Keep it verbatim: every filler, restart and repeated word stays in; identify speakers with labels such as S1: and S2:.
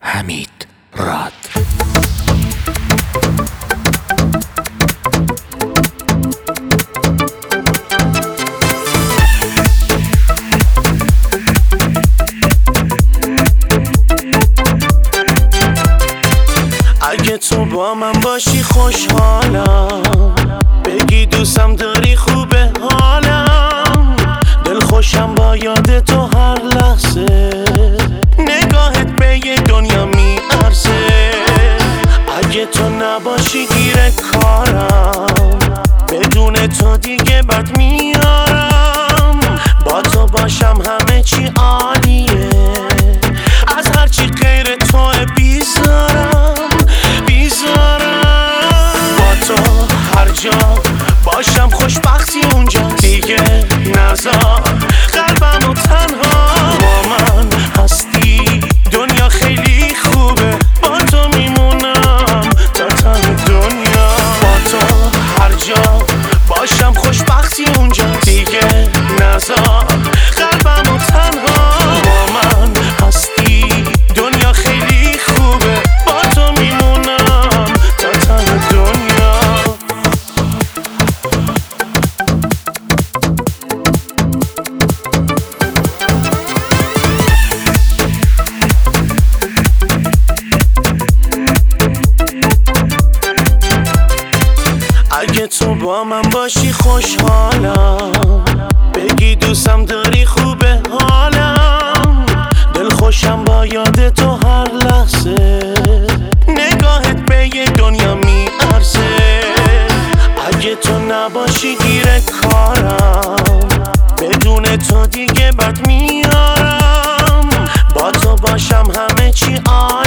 S1: حمید راد.
S2: اگه تو با من باشی خوشحالم، بگی دوستم داری خوبه حالم، دل خوشم با یاد تو هر لحظه، نگاهت به یه دنیا میارزه. اگه تو نباشی گیر کارم، بدون تو دیگه بد میارم، با تو باشم همه چی عالیه، از هرچی غیر تو بیزارم هر جا باشم خوشبختی اونجا، دیگه نذار قلبمو تنها، با من هستی دنیا خیلی خوبه، با تو میمونم تا ته دنیا. با تو هر جا باشم خوشبختی اونجا، دیگه نذار قلبمو تنها، با من هستی دنیا خیلی خوبه، با تو میمونم تا ته دنیا. اگه تو با من باشی خوشحالم، بگی دوستم داری خوبه حالم، دل خوشم با یاد تو هر لحظه، نگاهت به یه دنیا میارزه. اگه تو نباشی گیر کارم، بدون تو دیگه بد میارم، با تو باشم همه چی عالی.